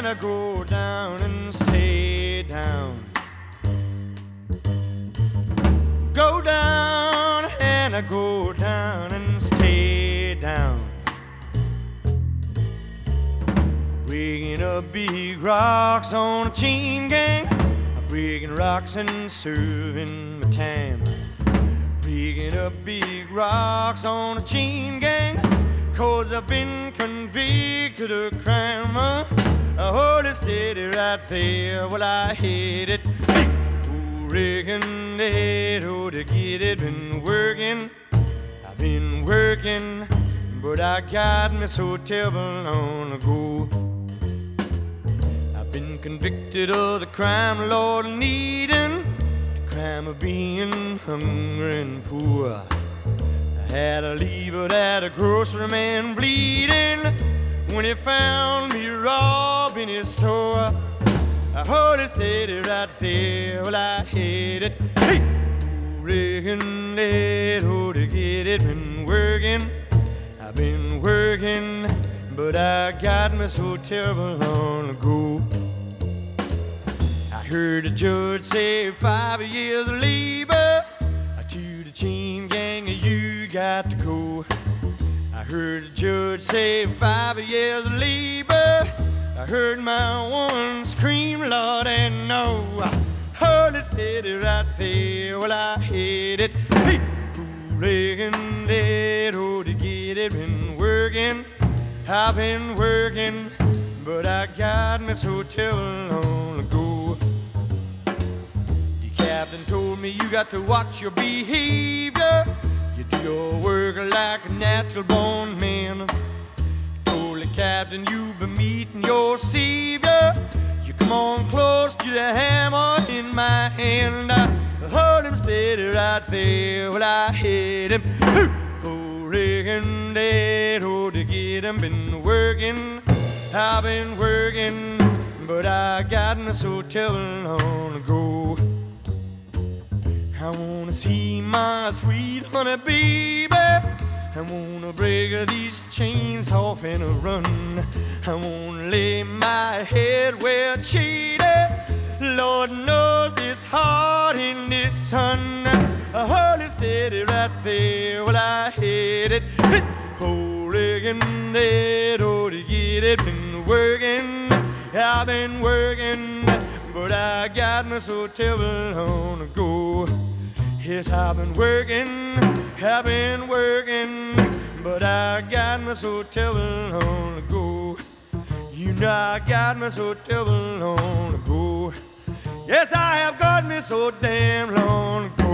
and I go down and stay down. Go down and I go down and stay down. Breaking up big rocks on a chain gang, breaking rocks and serving my time. Breaking up big rocks on a chain gang, 'cause I've been convicted of crime. I hold it steady right there, well I hate it. Ooh, reckon that oh to get it. Been working, I've been working, but I got me so terrible on the go. I've been convicted of the crime, Lord, needing the crime of being hungry and poor. I had to leave it at a grocery man bleeding when he found me robbing his store. I hold it steady right there, well I hate it. Hey! Reckon that oh to get it. Been working, I've been working, but I got me so terrible on the go. I heard the judge say 5 years of labor to the chain gang, you got to go. I heard the judge say 5 years of labor. I heard my woman scream, Lord, and no. I heard it steady right there, well I hate it. Hey! Who reckon that oh to get it? Been working, I've been working, but I got me so terrible on the go. The captain told me you got to watch your behavior. You do your work like a natural born man. Told the captain you've been meeting your savior. You come on close to the hammer in my hand. I hold him steady right there, well I hate him. Oh, reckon that oh to get him. Been working, I've been working, but I got me so terrible on the go. I wanna see my sweet honey baby. I wanna break these chains off and run. I wanna lay my head where it's shady. Lord knows it's hard in this sun. I hold it steady right there, well I hate it. Oh, reckon that oh to get it. Been working, I've been working, but I got me so terrible on the go. Yes, I've been working, I've been working, but I got me so terrible on the go. You know I got me so terrible on the go. Yes, I have got me so damn long ago.